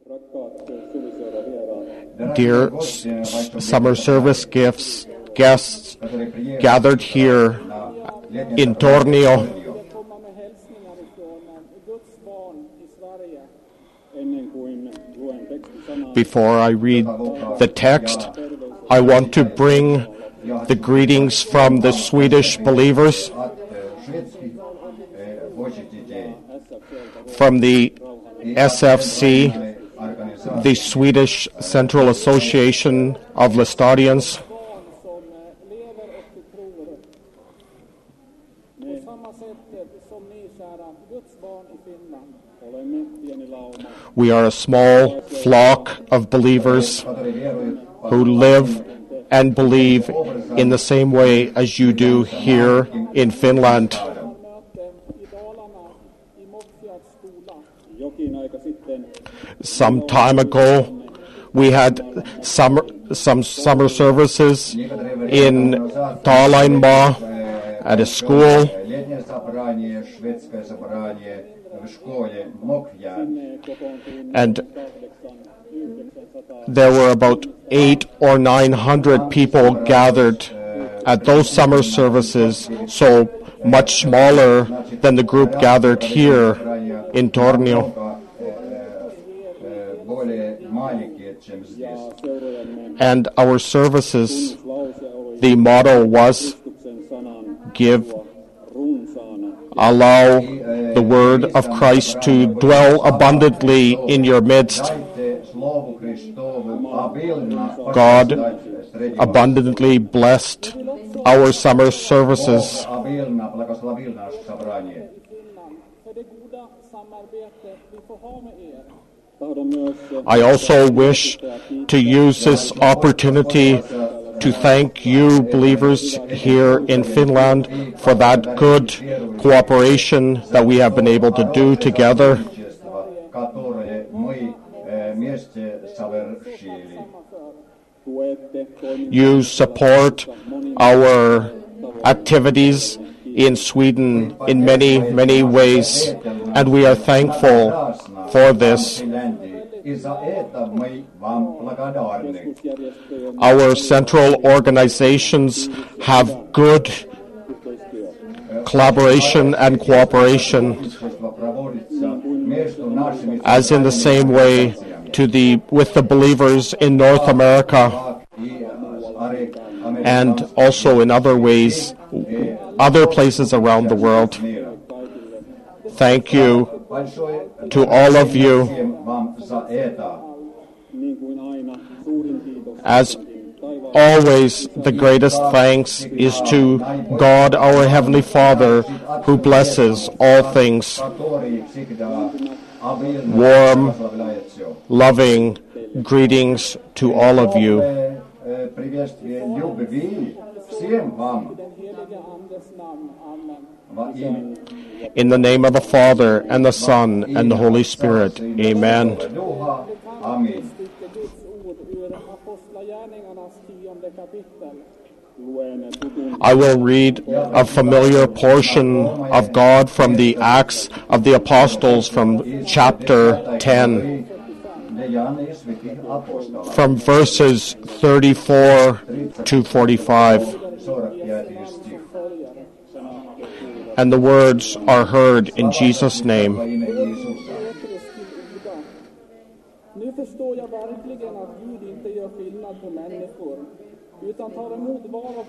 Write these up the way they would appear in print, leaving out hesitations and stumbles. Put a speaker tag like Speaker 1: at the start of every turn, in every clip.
Speaker 1: Dear summer service guests gathered here in Tornio, before I read the text, I want to bring the greetings from the Swedish believers, from the SFC, the Swedish Central Association of Laestadians. We are a small flock of believers who live and believe in the same way as you do here in Finland. Some time ago, we had some summer services in Taalanmaa at a school. And there were about 800 or 900 people gathered at those summer services, so much smaller than the group gathered here in Tornio. And our services, the motto was, allow the word of Christ to dwell abundantly in your midst. God abundantly blessed our summer services. I also wish to use this opportunity to thank you, believers here in Finland, for that good cooperation that we have been able to do together. You support our activities in Sweden in many, many ways, and we are thankful for this. Our central organizations have good collaboration and cooperation, as in the same way with the believers in North America, and also in other ways, other places around the world. Thank you to all of you. As always, the greatest thanks is to God, our Heavenly Father, who blesses all things. Warm, loving greetings to all of you. In the name of the Father, and the Son, and the Holy Spirit. Amen. I will read a familiar portion of God from the Acts of the Apostles from chapter 10, from verses 34 to 45. And the words are heard in Jesus' name.
Speaker 2: Nu förstår jag verkligen att Gud inte gör skillnad på människor, utan tar emot var och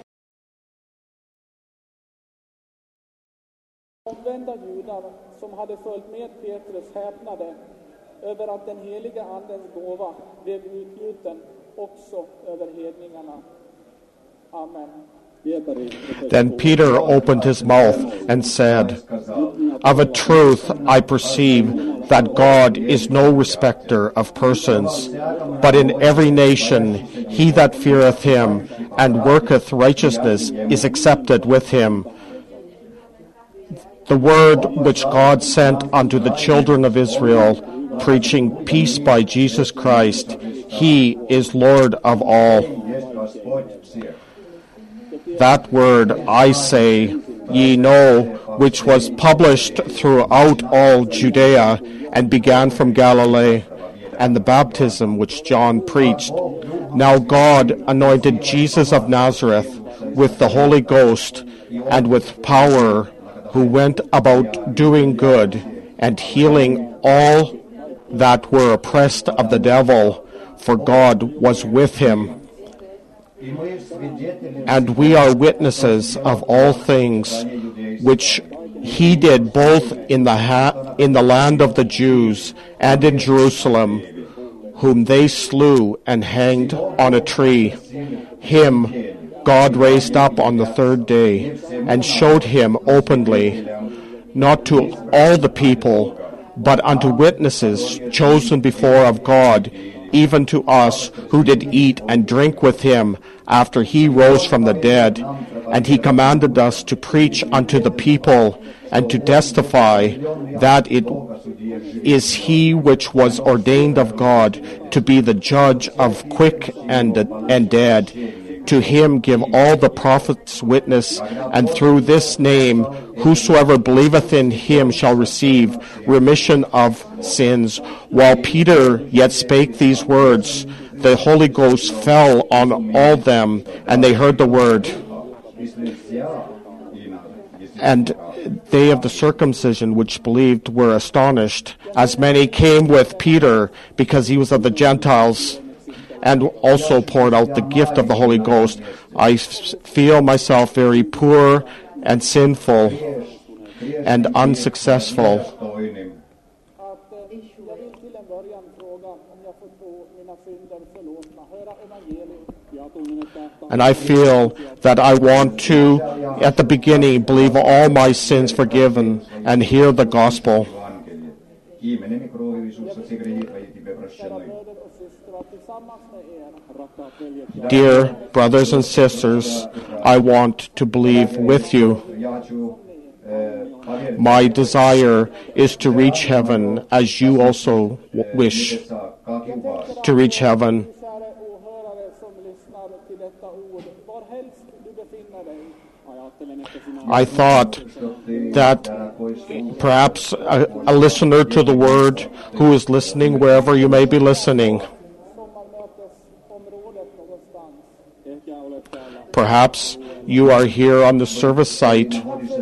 Speaker 2: omvända judar som hade följt med Petrus häpnade över att den heliga andens gåva blev utgjuten också över hedningarna. Amen.
Speaker 1: Then Peter opened his mouth and said, "Of a truth I perceive that God is no respecter of persons, but in every nation he that feareth him and worketh righteousness is accepted with him. The word which God sent unto the children of Israel, preaching peace by Jesus Christ, he is Lord of all. That word I say, ye know, which was published throughout all Judea and began from Galilee, and the baptism which John preached. Now God anointed Jesus of Nazareth with the Holy Ghost and with power, who went about doing good and healing all that were oppressed of the devil, for God was with him. And we are witnesses of all things which he did both in the land of the Jews and in Jerusalem, whom they slew and hanged on a tree. Him God raised up on the third day and showed him openly, not to all the people, but unto witnesses chosen before of God, even to us who did eat and drink with him after he rose from the dead. And he commanded us to preach unto the people and to testify that it is he which was ordained of God to be the judge of quick and dead. To him give all the prophets witness, and through this name whosoever believeth in him shall receive remission of sins. While Peter yet spake these words, the Holy Ghost fell on all them, and they heard the word. And they of the circumcision which believed were astonished, as many came with Peter, because he was of the Gentiles, and also poured out the gift of the Holy Ghost. I feel myself very poor and sinful and unsuccessful. And I feel that I want to, at the beginning, believe all my sins forgiven and hear the gospel. Dear brothers and sisters, I want to believe with you. My desire is to reach heaven as you also wish to reach heaven. I thought that perhaps a listener to the word who is listening wherever you may be listening, perhaps you are here on the service site.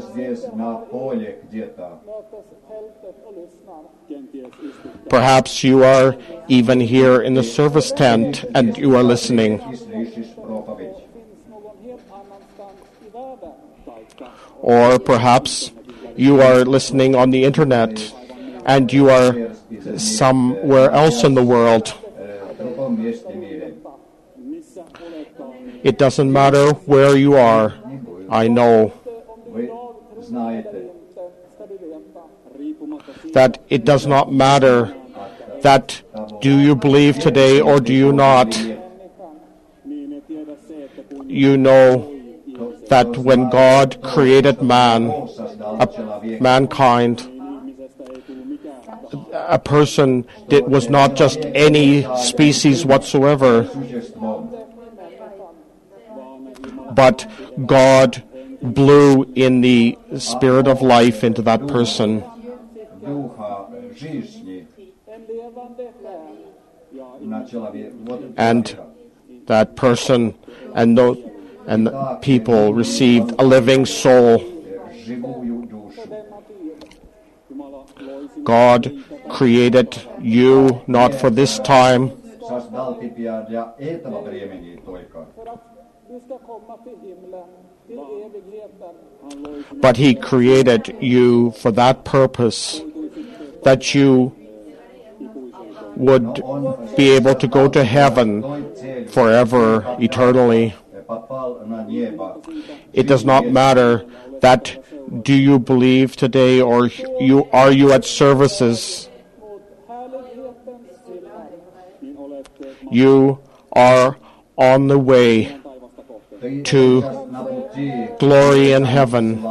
Speaker 1: Perhaps you are even here in the service tent and you are listening. Or perhaps you are listening on the internet and you are somewhere else in the world. It doesn't matter where you are, I know. That it does not matter that do you believe today or do you not. You know that when God created mankind, a person was not just any species whatsoever, but God blew in the spirit of life into that person. And that person and the people received a living soul. God created you not for this time, but He created you for that purpose, that you would be able to go to heaven forever, eternally. It does not matter that do you believe today or are you at services. You are on the way to glory in heaven.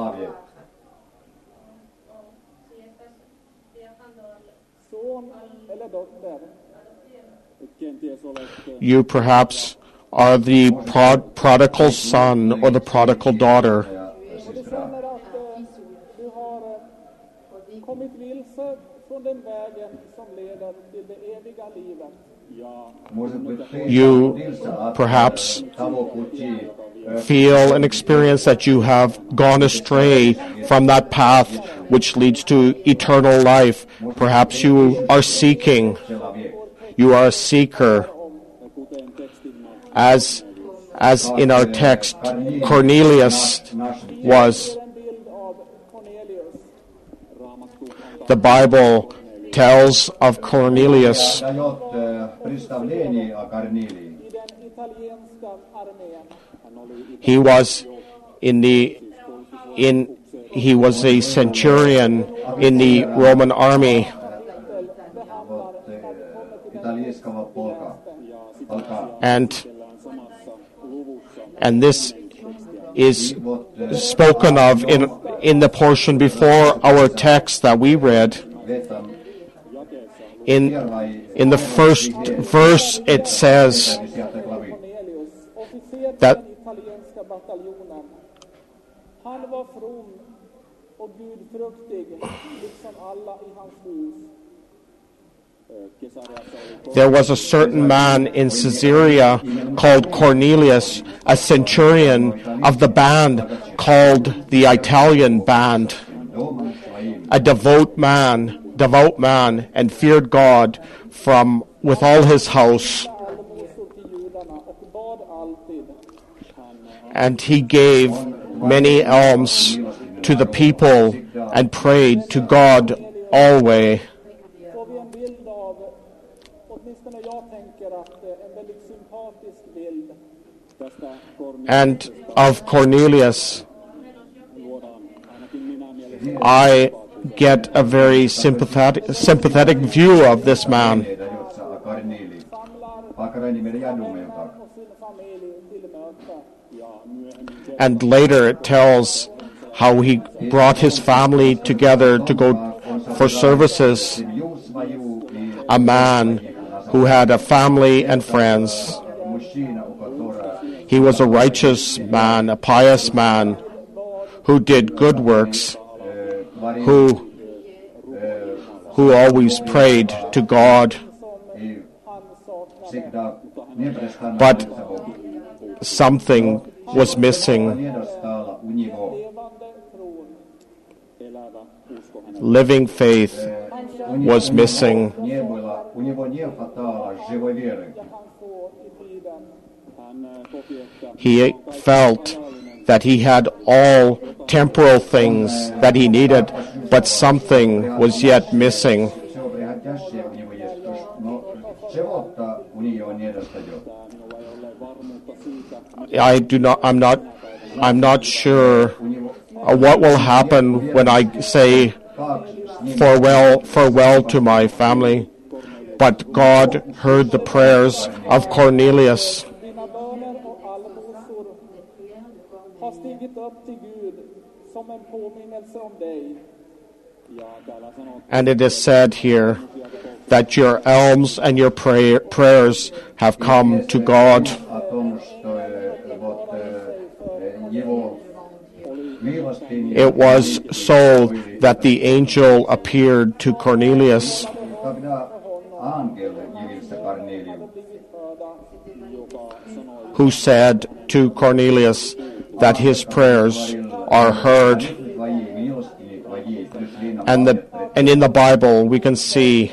Speaker 1: You perhaps are the prodigal son or the prodigal daughter.
Speaker 2: från den vägen som leder till det eviga livet.
Speaker 1: You perhaps feel and experience that you have gone astray from that path which leads to eternal life. Perhaps you are seeking. You are a seeker. As in our text, Cornelius was. The Bible tells of Cornelius. He was he was a centurion in the Roman army. And this is spoken of in the portion before our text that we read. In the first verse it says that there was a certain man in Caesarea called Cornelius, a centurion of the band called the Italian band, a devout man, and feared God with all his house. And he gave many alms to the people and prayed to God always. And of Cornelius, I get a very sympathetic view of this man. And later it tells how he brought his family together to go for services. A man who had a family and friends. He was a righteous man, a pious man, who did good works, who always prayed to God. But something was missing. Living faith was missing. He felt that he had all temporal things that he needed, but something was yet missing. I'm not sure what will happen when I say farewell to my family. But God heard the prayers of Cornelius. And it is said here that your alms and your prayers have come to God. It was so that the angel appeared to Cornelius, who said to Cornelius that his prayers are heard. And in the Bible we can see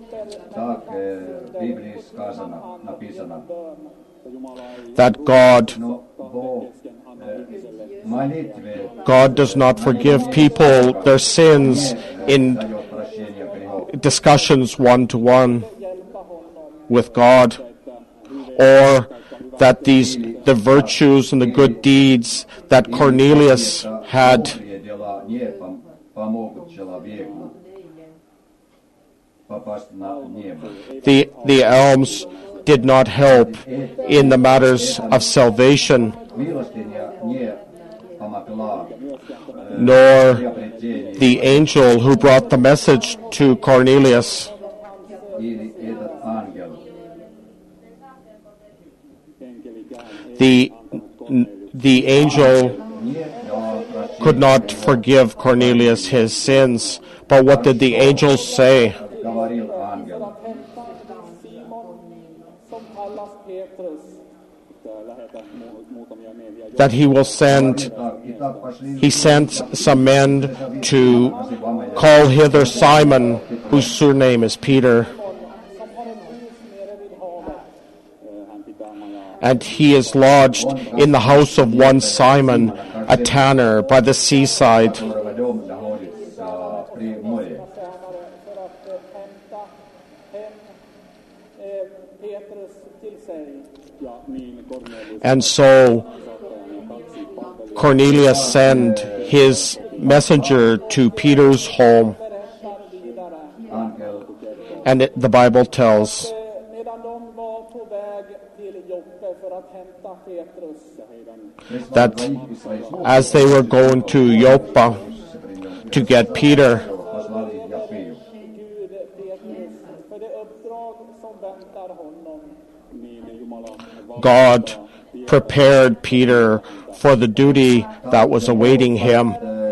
Speaker 1: that God does not forgive people their sins in discussions one-to-one with God, or that the virtues and the good deeds that Cornelius had the alms did not help in the matters of salvation, nor the angel who brought the message to Cornelius. The angel could not forgive Cornelius his sins. But what did the angels say? That he sent some men to call hither Simon, whose surname is Peter. And he is lodged in the house of one Simon, a tanner, by the seaside. And so Cornelius sent his messenger to Peter's home. And the Bible tells that as they were going to Joppa to get Peter, God prepared Peter for the duty that was awaiting him.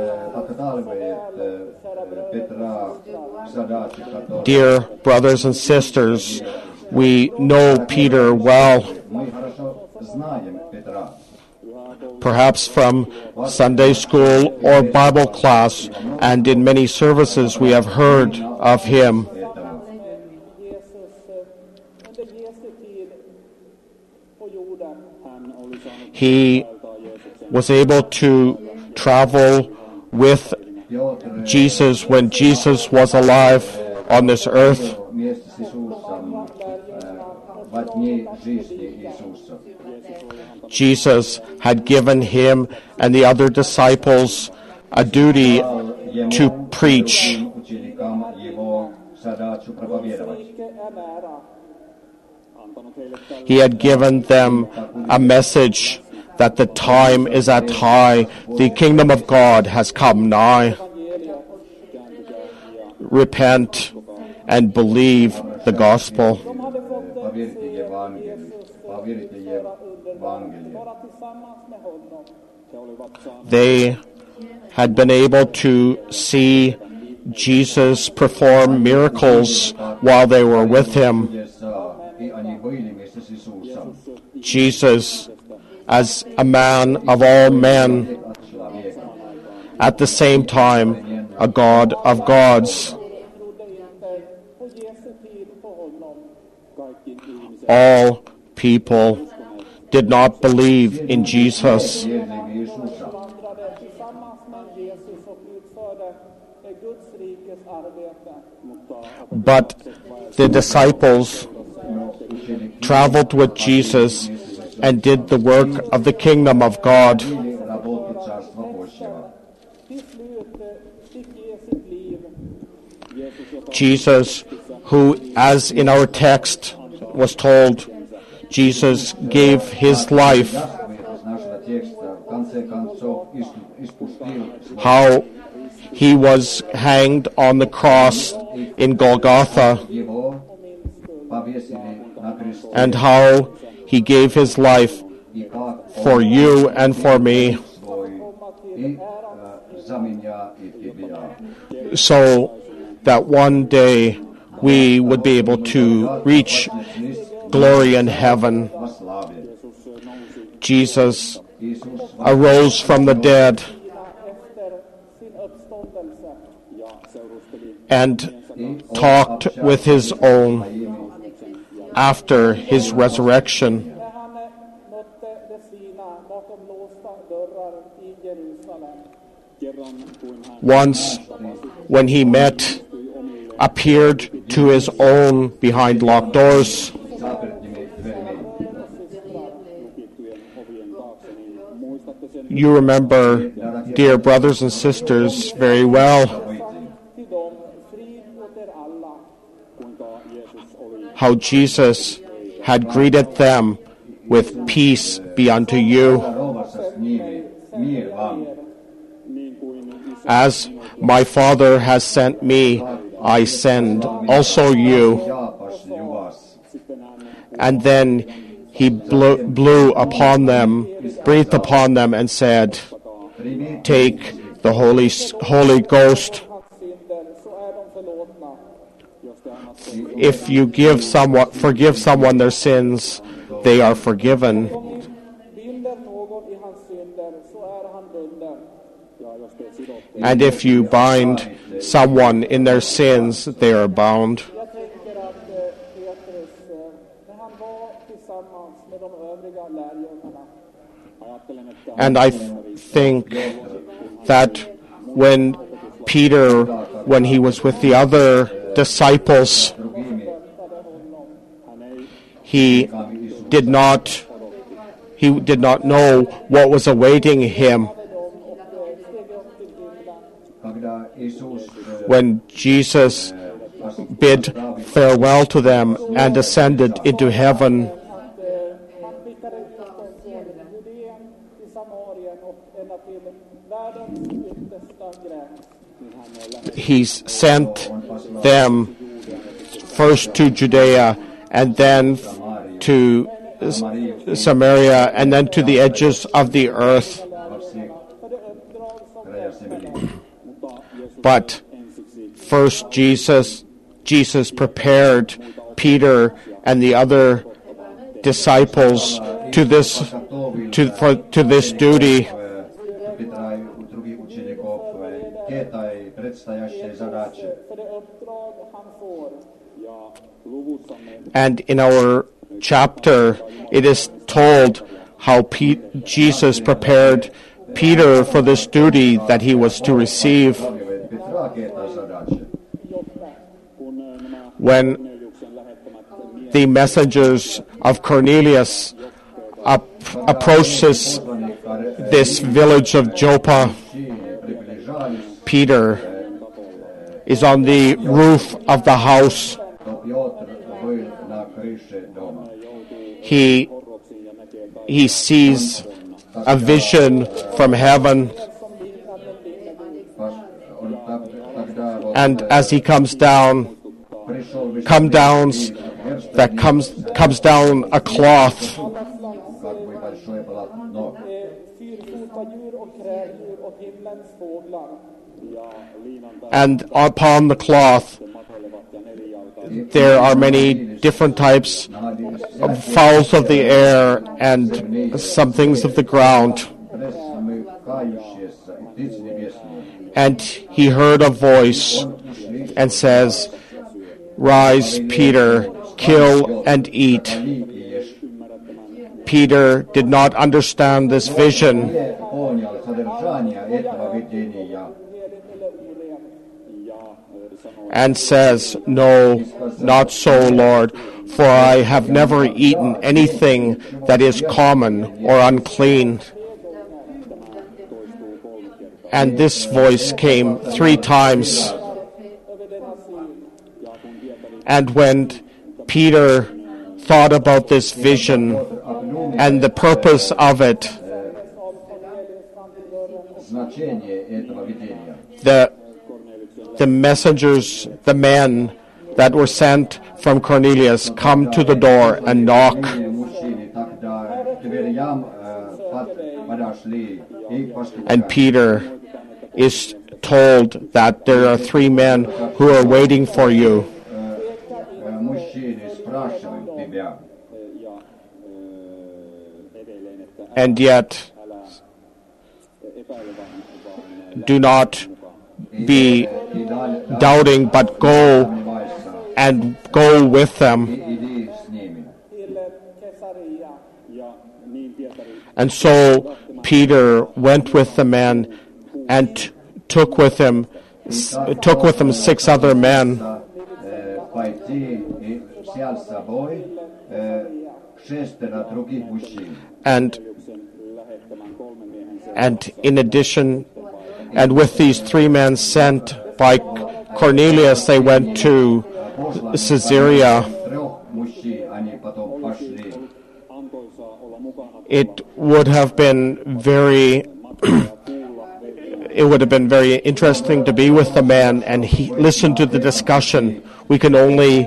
Speaker 1: Dear brothers and sisters, we know Peter well, perhaps from Sunday school or Bible class, and in many services we have heard of him. He was able to travel with Jesus when Jesus was alive on this earth. Jesus had given him and the other disciples a duty to preach. He had given them a message that the time is at hand, the kingdom of God has come nigh. Repent and believe the gospel. They had been able to see Jesus perform miracles while they were with him. Jesus, as a man of all men, at the same time a God of gods. All people did not believe in Jesus. But the disciples traveled with Jesus and did the work of the kingdom of God. Jesus, who, as in our text was told, Jesus gave his life. How he was hanged on the cross in Golgotha, and how he gave his life for you and for me, so that one day we would be able to reach glory in heaven. Jesus arose from the dead and talked with his own after his resurrection. Once, when he appeared to his own behind locked doors. You remember, dear brothers and sisters, very well how Jesus had greeted them with peace be unto you. As my Father has sent me, I send also you. And then he blew upon them, breathed upon them, and said, take the Holy Ghost. If you forgive someone their sins, they are forgiven. And if you bind someone in their sins, they are bound. And I think that when Peter, when he was with the other disciples, he did not know what was awaiting him. When Jesus bid farewell to them and ascended into heaven, he sent them first to Judea and then to Samaria and then to the edges of the earth. But first Jesus prepared Peter and the other disciples to this duty. And in our chapter, it is told how Jesus prepared Peter for this duty that he was to receive. When the messengers of Cornelius approaches this village of Joppa, Peter is on the roof of the house. He sees a vision from heaven, and as he comes down a cloth, and upon the cloth there are many different types of fowls of the air and some things of the ground. And he heard a voice and says, "Rise, Peter, kill and eat." Peter did not understand this vision and says, "No, not so, Lord, for I have never eaten anything that is common or unclean." And this voice came 3 times. And when Peter thought about this vision and the purpose of it, the messengers, the men that were sent from Cornelius, come to the door and knock. And Peter is told that there are 3 men who are waiting for you. And yet, do not be doubting, but go with them. And so Peter went with the men and took with him 6 other men. And in addition, and with these 3 men sent by Cornelius, they went to Caesarea. It would have been very interesting to be with the man and listen to the discussion. We can only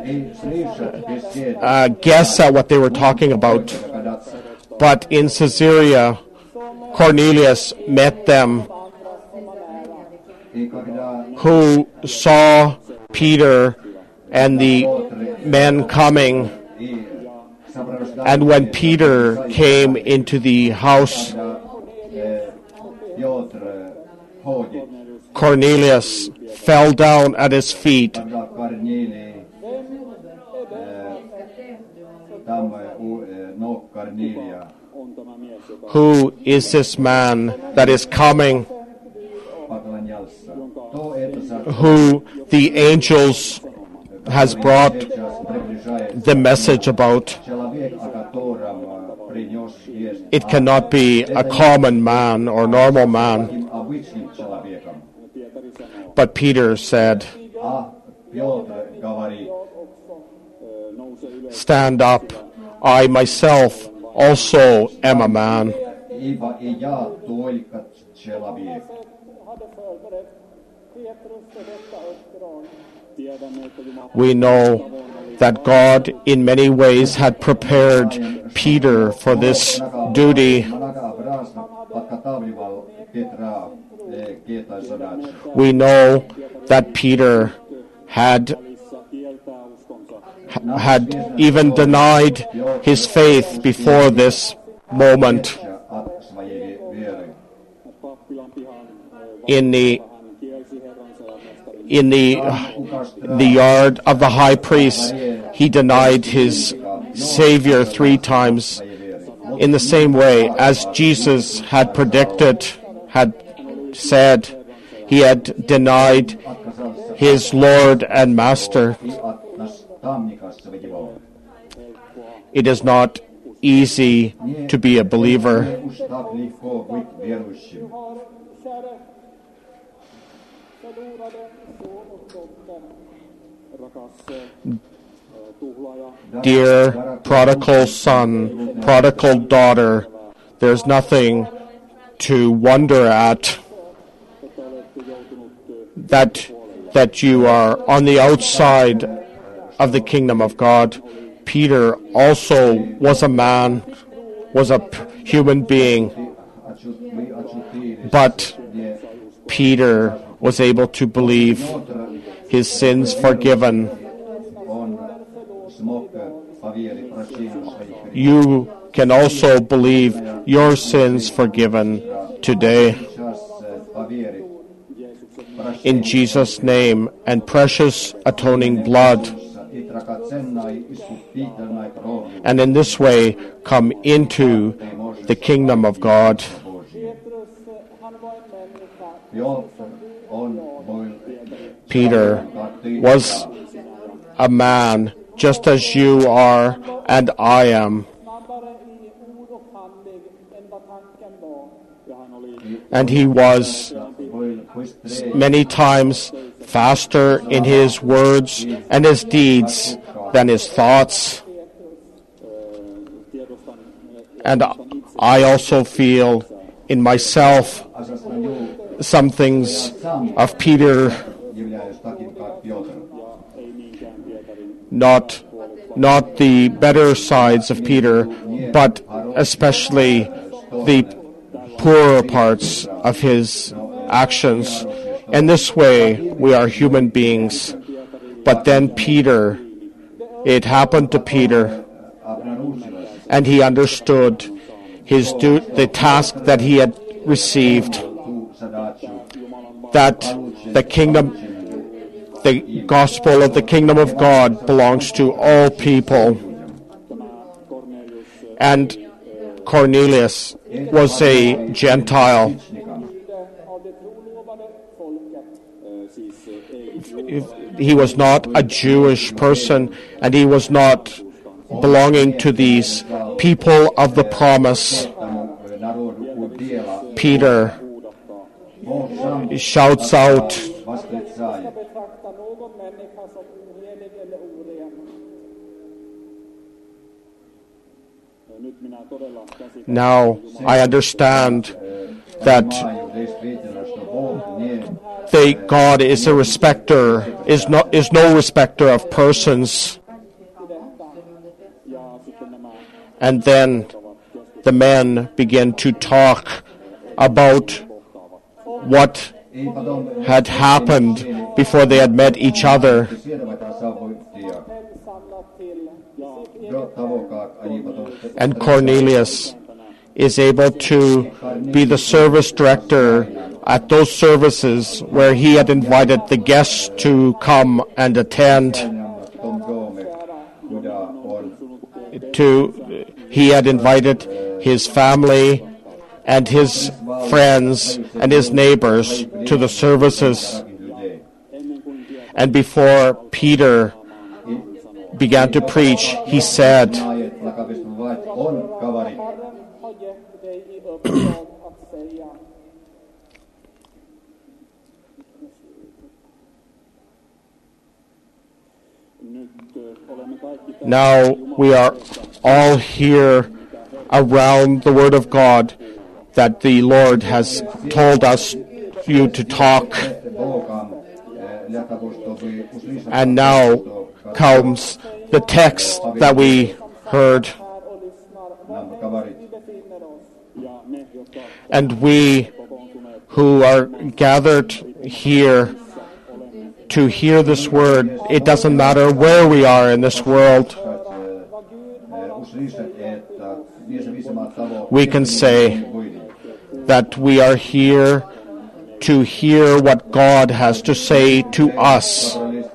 Speaker 1: guess at what they were talking about. But in Caesarea, Cornelius met them, who saw Peter and the men coming. And when Peter came into the house, Cornelius fell down at his feet. Who is this man that is coming, who the angels has brought the message about? It cannot be a common man or normal man. But Peter said, "Stand up, I myself also am a man." We know that God in many ways had prepared Peter for this duty. We know that Peter had even denied his faith before this moment. In the yard of the high priest, he denied his Savior 3 times. In the same way as Jesus had predicted, had said, he had denied his Lord and Master. It is not easy to be a believer. Dear prodigal son, prodigal daughter, there's nothing to wonder at that you are on the outside of the kingdom of God. Peter also was a man, was a human being, but Peter was able to believe his sins forgiven. You can also believe your sins forgiven today. In Jesus' name and precious atoning blood. And in this way, come into the kingdom of God. Peter was a man just as you are and I am. And he was many times faster in his words and his deeds than his thoughts. And I also feel in myself some things of Peter, not the better sides of Peter, but especially the poorer parts of his actions. In this way, we are human beings. But then Peter, it happened to Peter, and he understood the task that he had received, that the gospel of the kingdom of God belongs to all people. And Cornelius was a Gentile. He was not a Jewish person, and he was not belonging to these people of the promise. Peter shouts out, now I understand that God is a respecter, is no respecter of persons. And then the men begin to talk about what had happened before they had met each other. And Cornelius is able to be the service director at those services where he had invited the guests to come and attend. He had invited his family and his friends and his neighbors to the services. And before Peter began to preach, he said, now we are all here around the Word of God that the Lord has told us you to talk. And now comes the text that we heard. And we who are gathered here to hear this word, it doesn't matter where we are in this world, we can say that we are here to hear what God has to say to us.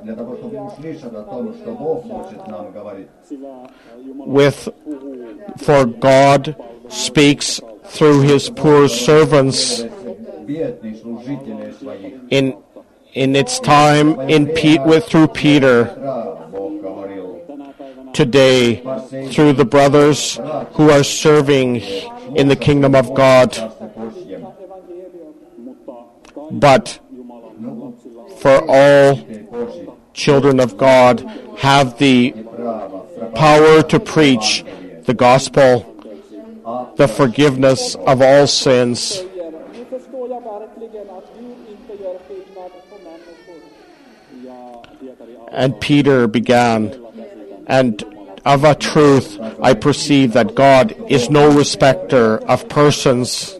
Speaker 1: For God speaks through his poor servants in its time through Peter, today through the brothers who are serving in the kingdom of God. But for all children of God have the power to preach the gospel, the forgiveness of all sins. And Peter began, and of a truth I perceive that God is no respecter of persons.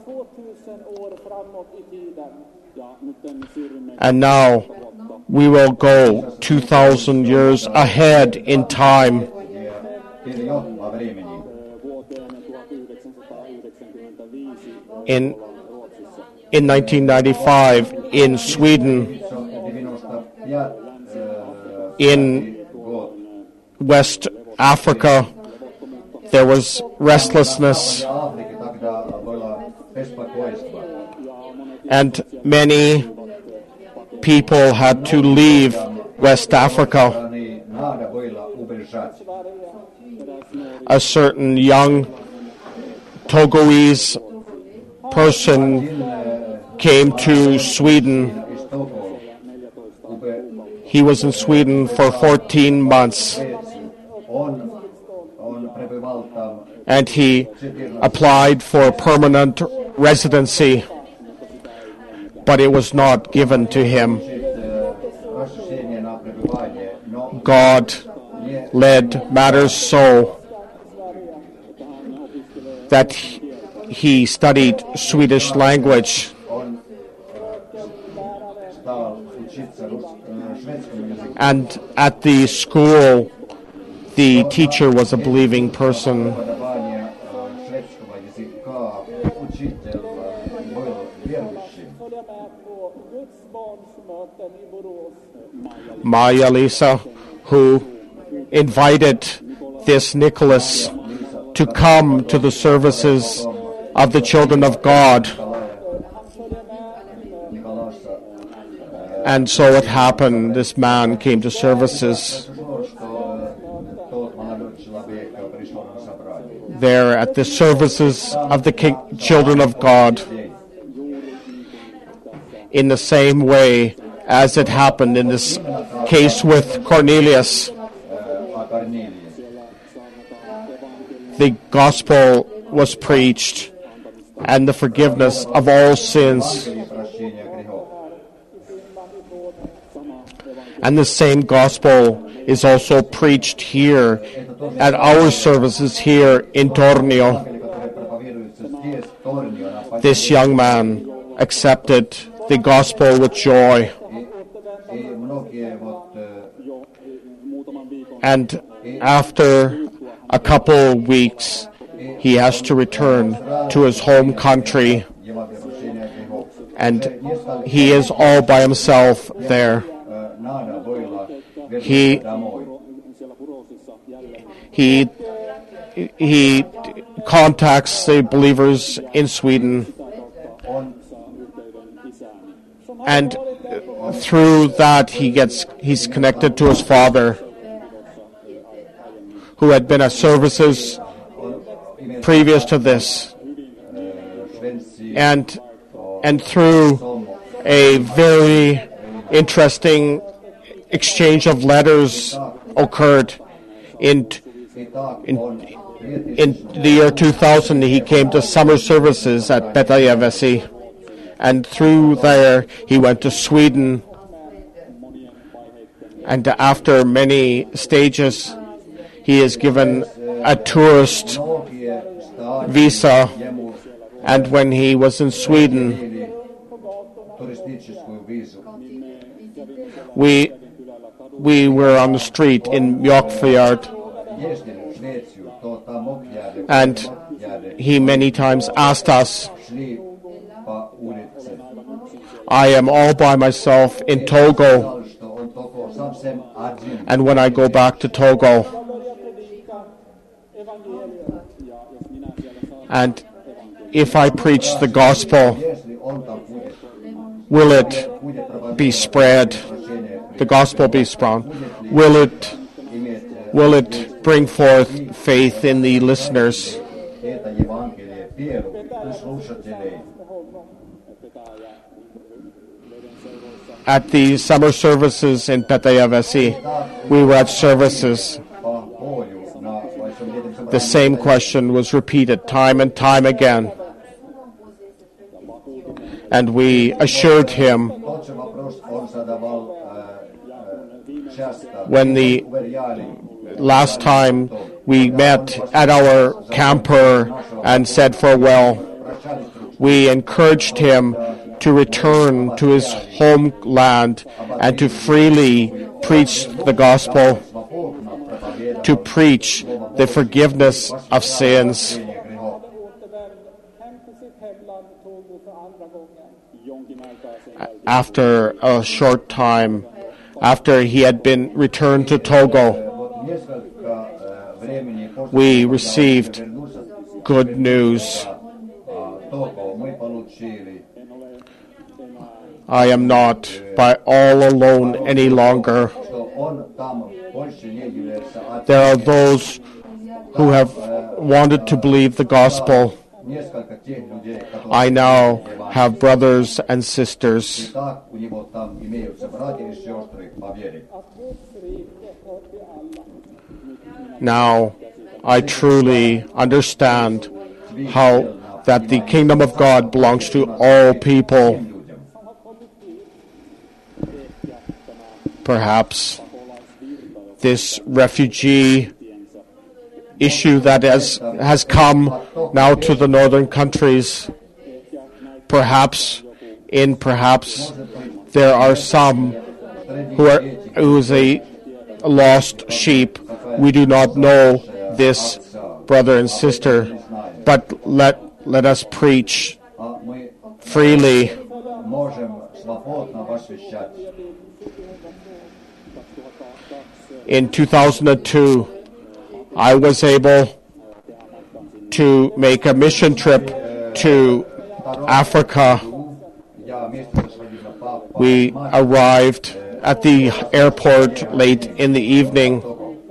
Speaker 1: And now we will go 2,000 years ahead in time. In 1995, in Sweden, in West Africa, there was restlessness, and many people had to leave West Africa. A certain young Togolese person came to Sweden. He was in Sweden for 14 months, and he applied for permanent residency, but it was not given to him. God led matters so that he studied Swedish language. And at the school, the teacher was a believing person. Maria-Lisa, who invited this Nicholas to come to the services of the children of God. And so it happened, this man came to services there at the services of the children of God, in the same way as it happened in this case with Cornelius. The gospel was preached and the forgiveness of all sins. And the same gospel is also preached here at our services here in Tornio. this young man accepted the gospel with joy. And after a couple weeks, he has to return to his home country, and he is all by himself there. He contacts the believers in Sweden, and through that he's connected to his father, who had been at services previous to this, and through a very interesting exchange of letters occurred in the year 2000. He came to summer services at Petäjävesi, and through there he went to Sweden, and after many stages he is given a tourist visa. And when he was in Sweden, we were on the street in Mjokfjord, and he many times asked us, I am all by myself in Togo, and when I go back to Togo, and if I preach the gospel, will it be spread? The gospel be spread? Will it bring forth faith in the listeners? At the summer services in Petäjävesi, we were at services. The same question was repeated time and time again. And we assured him, when the last time we met at our camper and said farewell, we encouraged him to return to his homeland and to freely preach the gospel, to preach the forgiveness of sins. After a short time, after he had been returned to Togo, we received good news. I am not by all alone any longer. There are those who have wanted to believe the gospel. I now have brothers and sisters. Now I truly understand how that the kingdom of God belongs to all people. Perhaps this refugee issue that has come now to the northern countries, perhaps there are some who is a lost sheep. We do not know this brother and sister, but let us preach freely. In 2002, I was able to make a mission trip to Africa. We arrived at the airport late in the evening.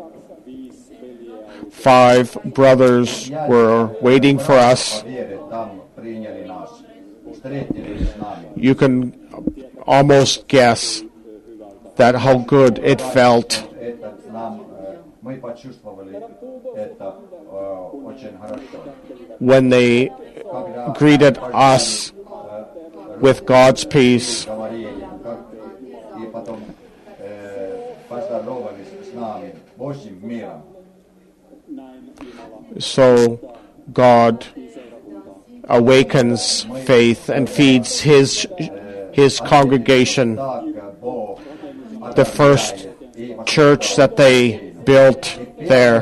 Speaker 1: 5 brothers were waiting for us. You can almost guess that how good it felt. When they greeted us with God's peace. So God awakens faith and feeds his congregation. The first church that they built there,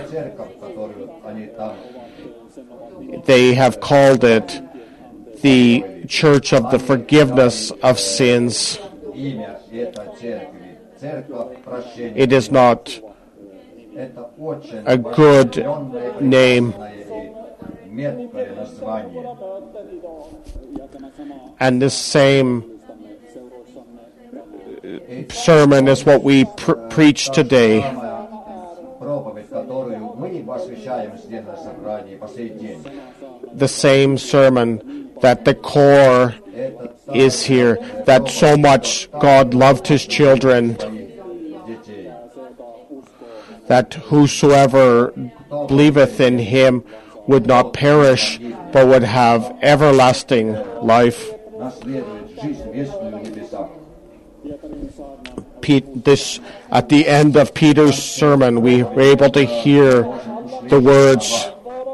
Speaker 1: they have called it the Church of the Forgiveness of Sins. It is not a good name. And this same sermon is what we preach today. The same sermon, that the core is here, that so much God loved his children, that whosoever believeth in him would not perish, but would have everlasting life. At the end of Peter's sermon, we were able to hear the words,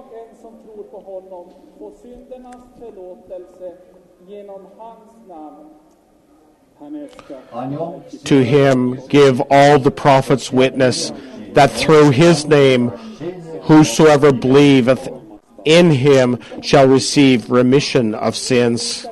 Speaker 1: to him give all the prophets witness, that through his name whosoever believeth in him shall receive remission of sins.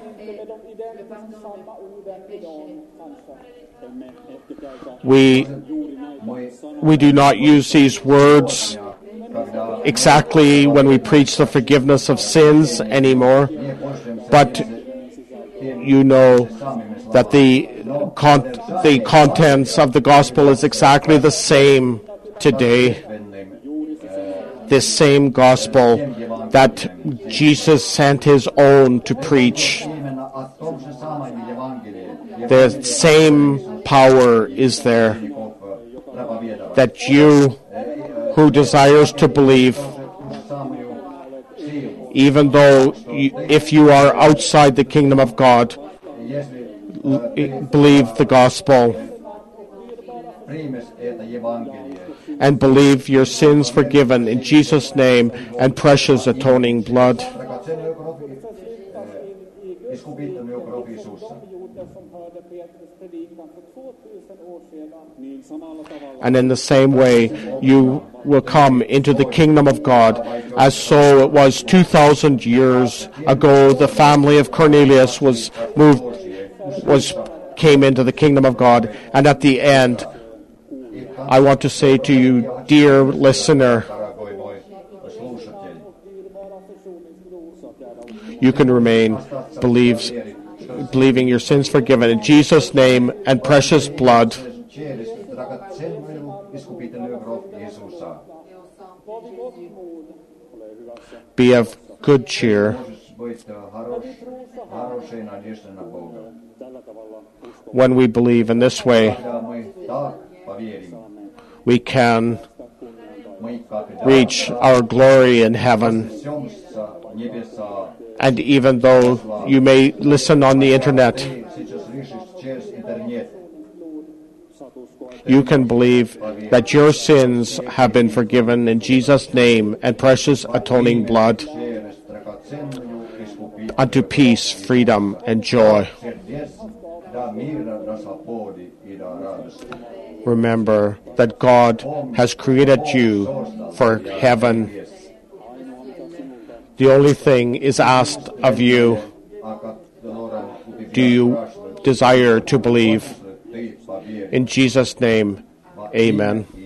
Speaker 1: We do not use these words exactly when we preach the forgiveness of sins anymore, but you know that the contents of the gospel is exactly the same today. This same gospel that Jesus sent his own to preach. The same power is there, that you who desires to believe, even though if you are outside the kingdom of God, believe the gospel and believe your sins forgiven in Jesus' name and precious atoning blood. And in the same way, you will come into the kingdom of God, as so it was 2,000 years ago. The family of Cornelius came into the kingdom of God, and at the end, I want to say to you, dear listener, you can remain believing your sins forgiven in Jesus' name and precious blood. Be of good cheer. When we believe in this way, we can reach our glory in heaven. And even though you may listen on the internet, you can believe that your sins have been forgiven in Jesus' name and precious atoning blood, unto peace, freedom, and joy. Remember that God has created you for heaven. The only thing is asked of you, do you desire to believe? In Jesus' name, amen.